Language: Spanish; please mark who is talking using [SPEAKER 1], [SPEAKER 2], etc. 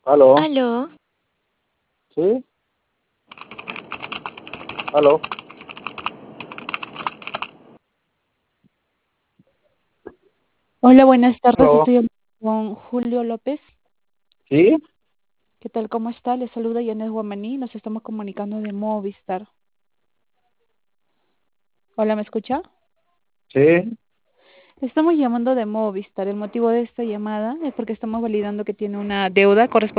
[SPEAKER 1] Aló,
[SPEAKER 2] Aló,
[SPEAKER 1] ¿sí? Aló,
[SPEAKER 3] Hola, buenas tardes.
[SPEAKER 1] aló,
[SPEAKER 3] Estoy hablando con Julio López.
[SPEAKER 1] ¿sí?
[SPEAKER 3] ¿Qué tal? ¿Cómo está? Le saluda Yanes Guamaní. Nos estamos comunicando de Movistar. Hola, ¿me escucha?
[SPEAKER 1] Sí,
[SPEAKER 3] Estamos llamando de Movistar. El motivo de esta llamada es porque estamos validando que tiene una deuda correspondiente